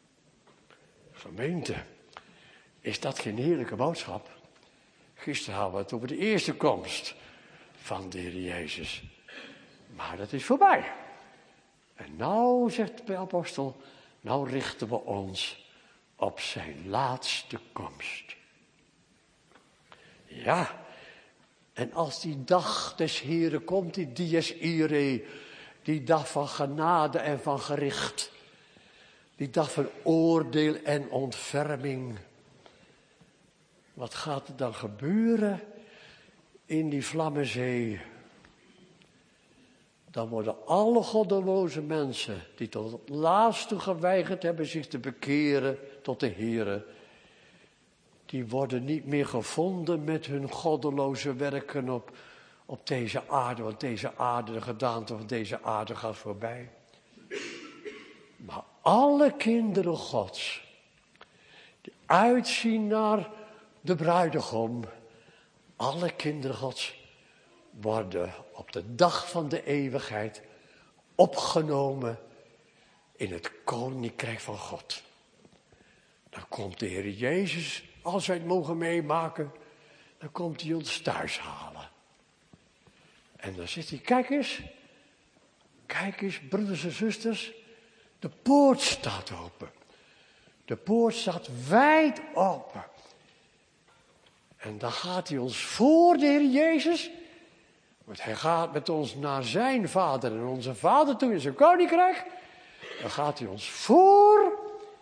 Gemeente, is dat geen heerlijke boodschap? Gisteren hadden we het over de eerste komst van de Heer Jezus. Maar dat is voorbij. En nou, zegt de apostel, nou richten we ons op zijn laatste komst. Ja, en als die dag des Heren komt, die dies irae, die dag van genade en van gericht, die dag van oordeel en ontferming. Wat gaat er dan gebeuren in die Vlammenzee? Dan worden alle goddeloze mensen die tot het laatste geweigerd hebben zich te bekeren tot de Heere, die worden niet meer gevonden met hun goddeloze werken op deze aarde. Want deze aarde, de gedaante van deze aarde gaat voorbij. Maar alle kinderen Gods, die uitzien naar de bruidegom, alle kinderen Gods worden op de dag van de eeuwigheid opgenomen in het koninkrijk van God. Dan komt de Heer Jezus, als wij het mogen meemaken, dan komt hij ons thuis halen. En dan zegt hij, kijk eens, broeders en zusters, de poort staat open. De poort staat wijd open. En dan gaat hij ons voor, de Heer Jezus. Want hij gaat met ons naar zijn Vader en onze Vader toe in zijn koninkrijk. Dan gaat hij ons voor.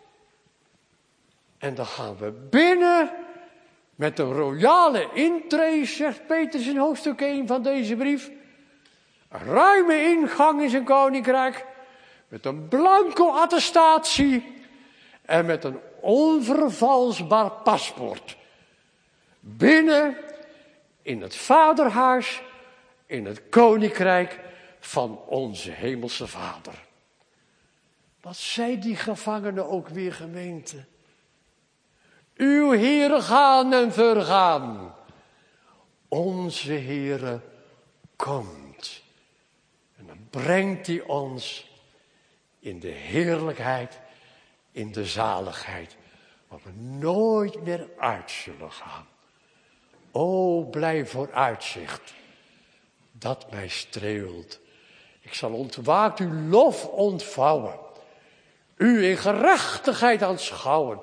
En dan gaan we binnen met een royale intree, zegt Petrus in hoofdstuk 1 van deze brief. Een ruime ingang in zijn koninkrijk. Met een blanco attestatie. En met een onvervalsbaar paspoort. Binnen in het vaderhuis, in het koninkrijk van onze hemelse Vader. Wat zei die gevangene ook weer, gemeente? Uw Heere gaan en vergaan. Onze Heere komt. En dan brengt hij ons in de heerlijkheid, in de zaligheid, waar we nooit meer uit zullen gaan. O, blij vooruitzicht, dat mij streelt. Ik zal ontwaakt uw lof ontvouwen, u in gerechtigheid aanschouwen,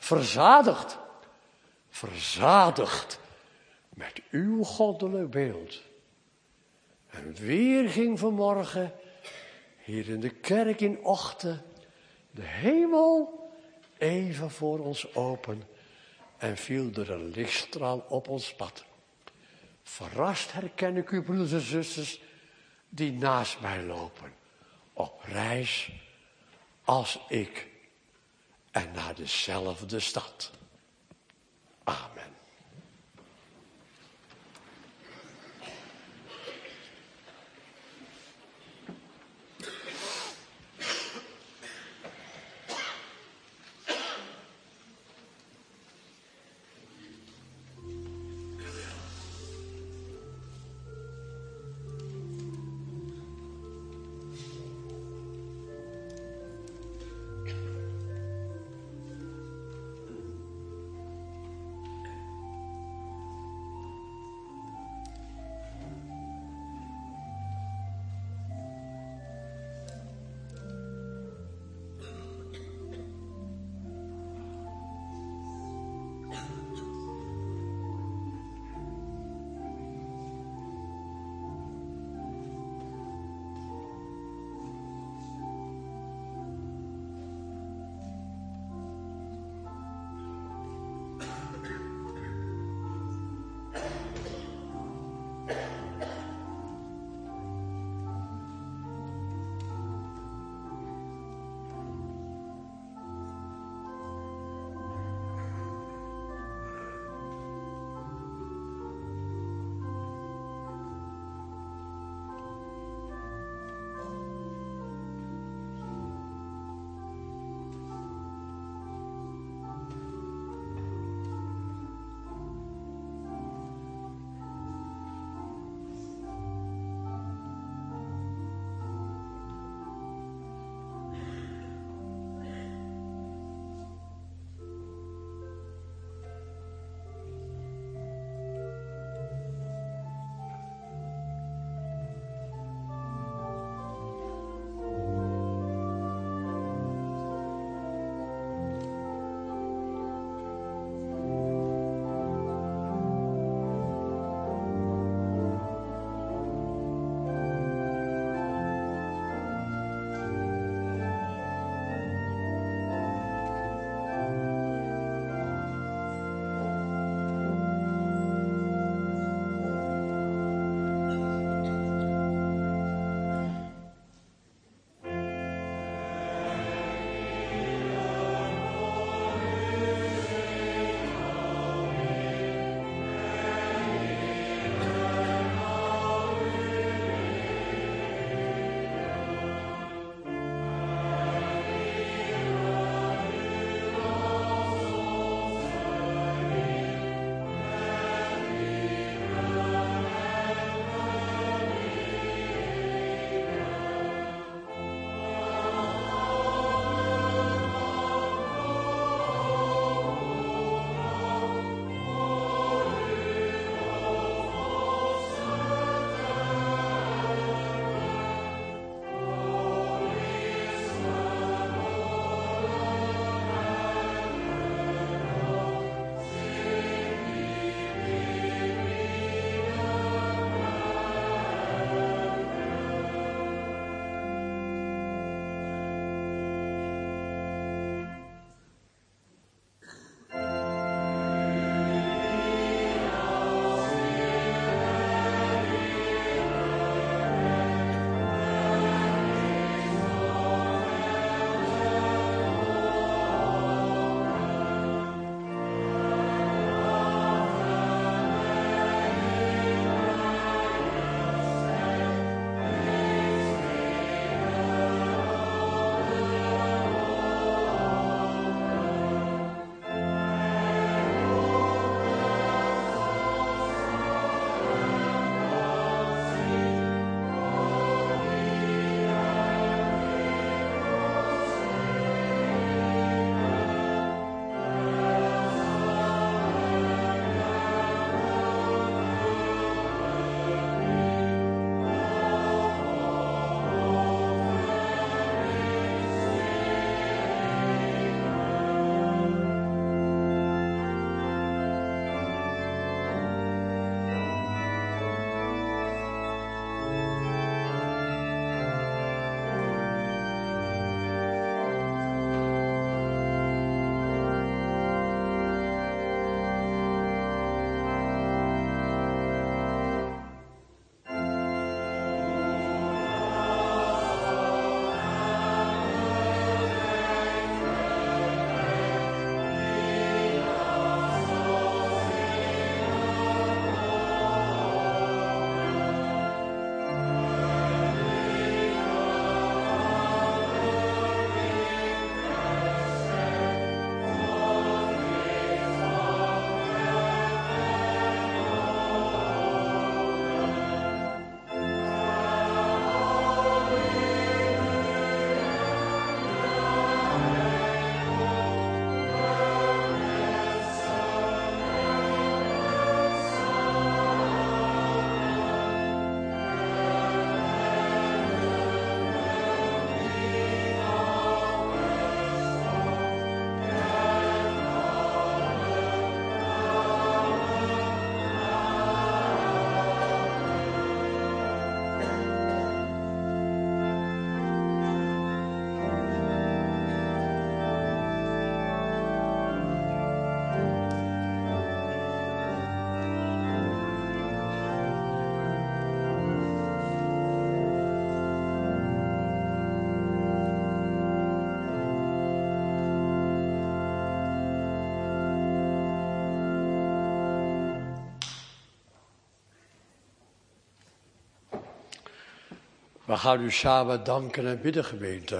verzadigd met uw goddelijk beeld. En weer ging vanmorgen, hier in de kerk in ochtend, de hemel even voor ons open en viel er een lichtstraal op ons pad. Verrast herken ik u, broeders en zusters, die naast mij lopen, op reis als ik en naar dezelfde stad. Amen. We gaan u samen danken en bidden, gemeente.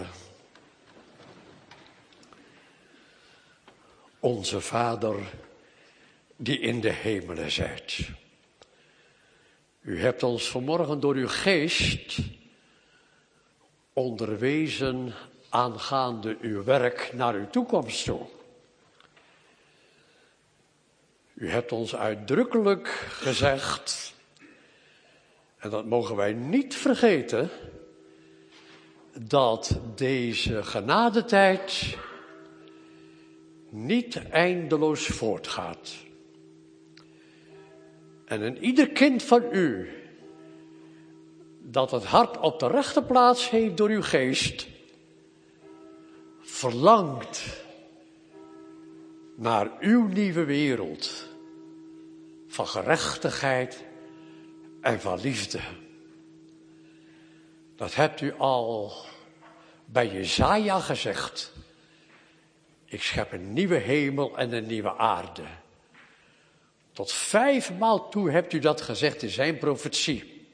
Onze Vader, die in de hemelen zijt. U hebt ons vanmorgen door uw geest onderwezen aangaande uw werk naar uw toekomst toe. U hebt ons uitdrukkelijk gezegd, en dat mogen wij niet vergeten, dat deze genadetijd niet eindeloos voortgaat. En in ieder kind van u, dat het hart op de rechte plaats heeft door uw geest, verlangt naar uw nieuwe wereld van gerechtigheid en van liefde. Dat hebt u al bij Jesaja gezegd. Ik schep een nieuwe hemel en een nieuwe aarde. Tot 5 maal toe hebt u dat gezegd in zijn profetie.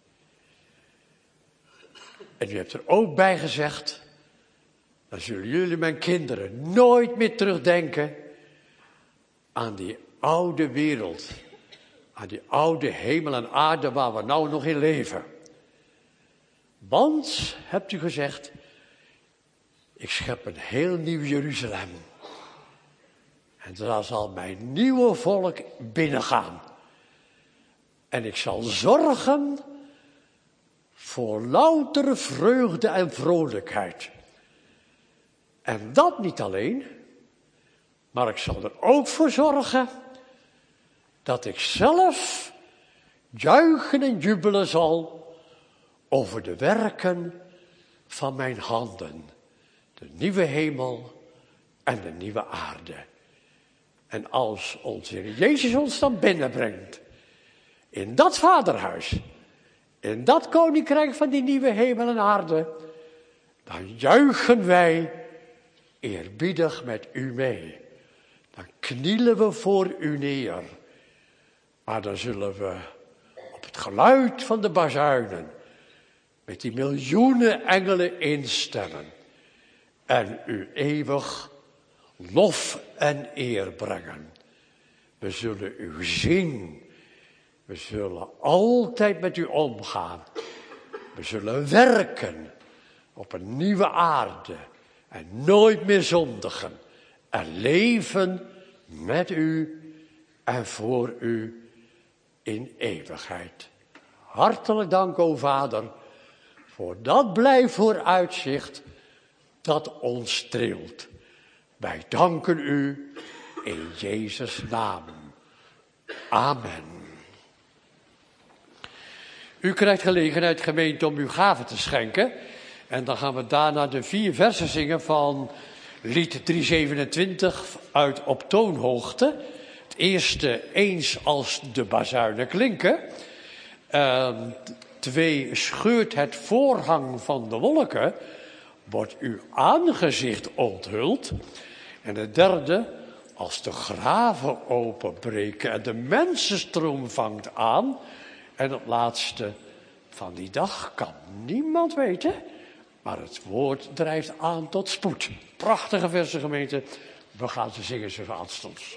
En u hebt er ook bij gezegd, dan zullen jullie, mijn kinderen, nooit meer terugdenken aan die oude wereld. Aan die oude hemel en aarde waar we nou nog in leven. Want, hebt u gezegd, ik schep een heel nieuw Jeruzalem. En daar zal mijn nieuwe volk binnengaan. En ik zal zorgen voor loutere vreugde en vrolijkheid. En dat niet alleen, maar ik zal er ook voor zorgen dat ik zelf juichen en jubelen zal over de werken van mijn handen. De nieuwe hemel en de nieuwe aarde. En als onze Heer Jezus ons dan binnenbrengt, in dat vaderhuis, in dat koninkrijk van die nieuwe hemel en aarde, dan juichen wij eerbiedig met u mee. Dan knielen we voor u neer. Maar dan zullen we op het geluid van de bazuinen met die miljoenen engelen instemmen en u eeuwig lof en eer brengen. We zullen u zien. We zullen altijd met u omgaan. We zullen werken op een nieuwe aarde en nooit meer zondigen. En leven met u en voor u in eeuwigheid. Hartelijk dank, o Vader, voor dat blij vooruitzicht dat ons streelt. Wij danken u in Jezus' naam. Amen. U krijgt gelegenheid, gemeente, om uw gaven te schenken. En dan gaan we daarna de 4 versen zingen van lied 327 uit Op toonhoogte. Het eerste, eens als de bazuinen klinken. 2, scheurt het voorhang van de wolken, wordt uw aangezicht onthuld. En het derde, als de graven openbreken en de mensenstroom vangt aan. En het laatste, van die dag kan niemand weten, maar het woord drijft aan tot spoed. Prachtige versen, gemeente. We gaan ze zingen, zo aanstonds.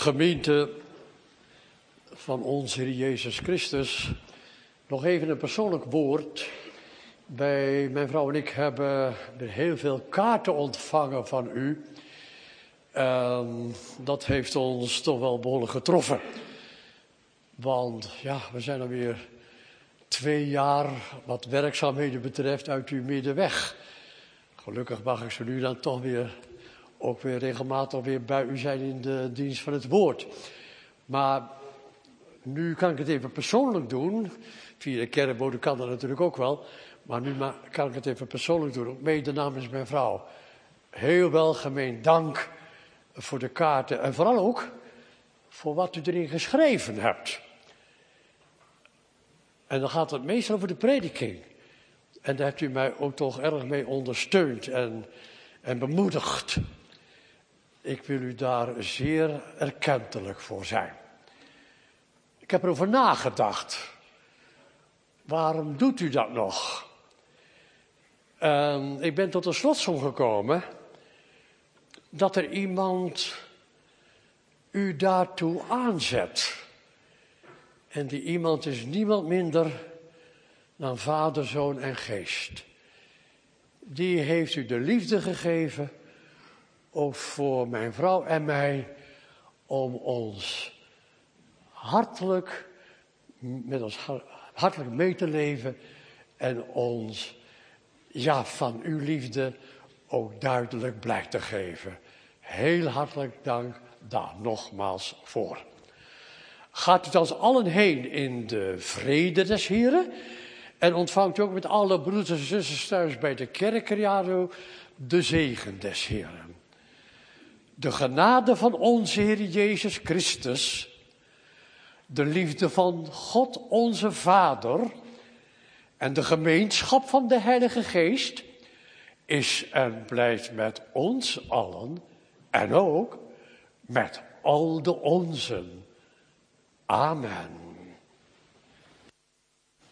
Gemeente van onze Heer Jezus Christus, nog even een persoonlijk woord. Mijn vrouw en ik hebben heel veel kaarten ontvangen van u. Dat heeft ons toch wel behoorlijk getroffen. Want ja, we zijn alweer 2 jaar, wat werkzaamheden betreft, uit uw midden weg. Gelukkig mag ik zo nu dan toch weer, ook weer regelmatig weer bij u zijn in de dienst van het woord. Maar nu kan ik het even persoonlijk doen. Via de kerkbode kan dat natuurlijk ook wel. Maar nu kan ik het even persoonlijk doen, ook mede namens mijn vrouw. Heel welgemeen dank voor de kaarten en vooral ook voor wat u erin geschreven hebt. En dan gaat het meestal over de prediking. En daar hebt u mij ook toch erg mee ondersteund en bemoedigd. Ik wil u daar zeer erkentelijk voor zijn. Ik heb erover nagedacht. Waarom doet u dat nog? Ik ben tot de slotsom gekomen dat er iemand u daartoe aanzet. En die iemand is niemand minder dan Vader, Zoon en Geest. Die heeft u de liefde gegeven, ook voor mijn vrouw en mij, om ons hartelijk mee te leven en ons van uw liefde ook duidelijk blijk te geven. Heel hartelijk dank daar nogmaals voor. Gaat u dan allen heen in de vrede des Heren en ontvangt u ook met alle broeders en zusters thuis bij de kerkradio de zegen des Heren. De genade van onze Heer Jezus Christus, de liefde van God onze Vader en de gemeenschap van de Heilige Geest is en blijft met ons allen en ook met al de onzen. Amen.